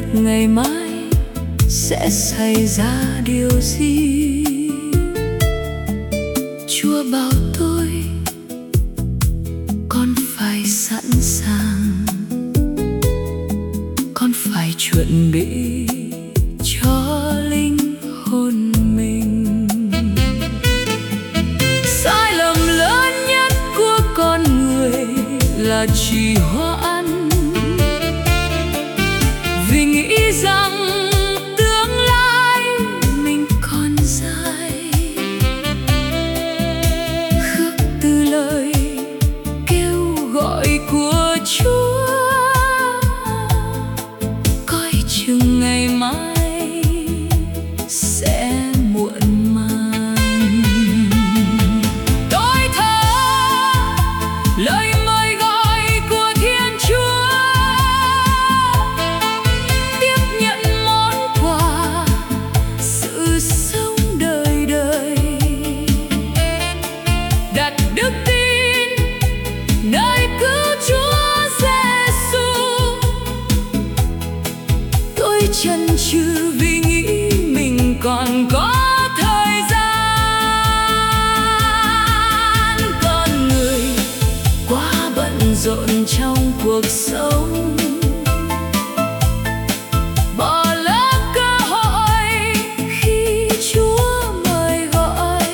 ngày mai sẽ xảy ra điều gì. Chúa bảo tôi con phải sẵn sàng, con phải chuẩn bị cho linh hồn mình. Sai lầm lớn nhất của con người là trì hoãn, vì nghĩ rằng tương lai mình còn dài. Khước từ lời kêu gọi của Chúa, coi chừng ngày mai sẽ muộn màng. Tôi thở lời mời gọi của Thiên Chúa, tiếp nhận món quà sự sống đời đời, đặt đức tin nơi cứu Chúa Giêsu. Tôi chần chừ vì nghĩ mình còn có thời gian. Con người quá bận rộn trong cuộc sống, bỏ lỡ cơ hội khi Chúa mời gọi.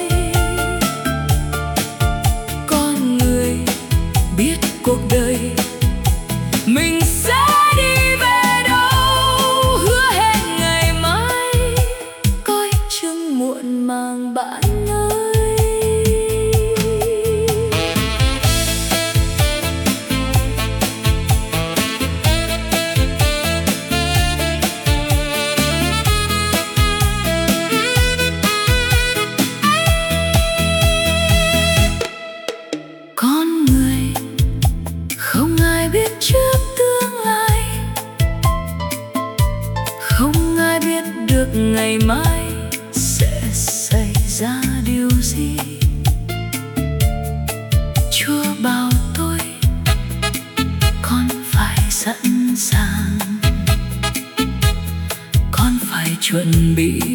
Con người biết cuộc đời mình sẽ đi về đâu, hứa hẹn ngày mai coi chừng muộn màng bạn ơi. Con người không ai biết trước tương lai, không ai biết được ngày mai sẽ xảy ra điều gì. Chúa bảo tôi con phải sẵn sàng, con phải chuẩn bị